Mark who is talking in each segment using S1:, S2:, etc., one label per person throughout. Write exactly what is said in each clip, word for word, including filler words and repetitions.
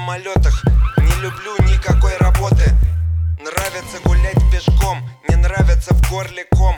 S1: самолетах. Не люблю никакой работы. Нравится гулять пешком, не нравится в горле ком.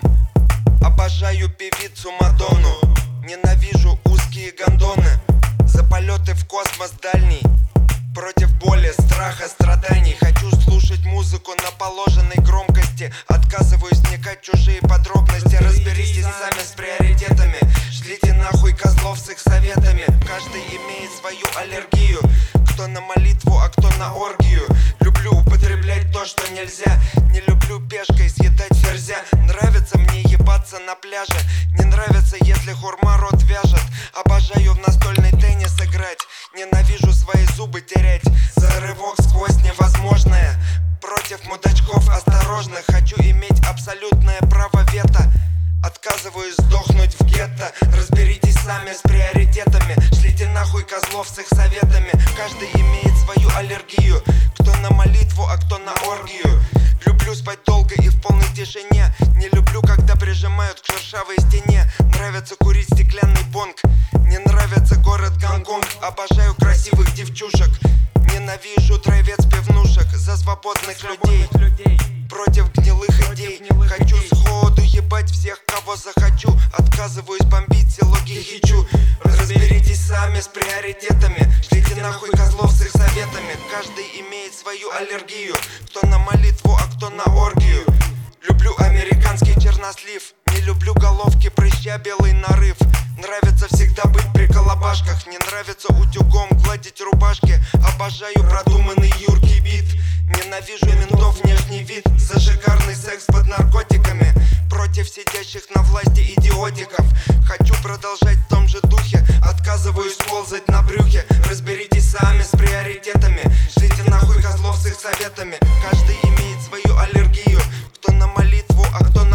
S1: Обожаю певицу Мадонну, ненавижу узкие гондоны. За полеты в космос дальний, против боли, страха, страданий. Хочу слушать музыку на положенной громкости. Отказываюсь вникать в чужие подробности. Разберитесь сами с приоритетами. Шлите нахуй козлов с их советами. Каждый имеет свою аллергию. Кто на молитву, а кто на оргию. Люблю употреблять то, что нельзя. Не люблю пешкой съедать ферзя. Нравится мне ебаться на пляже. Не нравится, если хурма рот вяжет. Обожаю в настольный теннис играть. Ненавижу свои зубы терять. За рывок сквозь невозможное. Против мудачков осторожно. Хочу иметь абсолютное право вето. Отказываюсь сдохнуть в гетто. Разберитесь сами с приоритетами. Шлите нахуй козлов с их советами. Каждый имеет свою аллергию. Кто на молитву, а кто на оргию. Люблю спать долго и в полной тишине. Не люблю, когда прижимают к шершавой стене. Нравится курить стеклянный бонг. Не нравится город Гонконг. Обожаю красивых девчушек. Ненавижу травец пивнушек. За свободных людей, против гнилых идей. Хочу сходу ебать всех, кого захочу. Отказываюсь бомбить село Гихичу. Разберитесь сами с приоритетами. Шлите нахуй козлов с их советами. Каждый имеет свою аллергию. Кто на молитву, а кто на оргию. Люблю американский чернослив. Не люблю головки прыща, белый нарыв. Нравится всегда быть при колобашках. Не нравится утюгом гладить рубашки. Обожаю продуманный юркий бит. Ненавижу ментов внешний вид. За шикарный секс под наркотиками. Против сидящих на власти идиотиков. Хочу продолжать в том же духе. Отказываюсь ползать на брюхе. Разберитесь сами с приоритетами. Шлите нахуй козлов с их советами. Каждый имеет свою аллергию. Кто на молитву, а кто на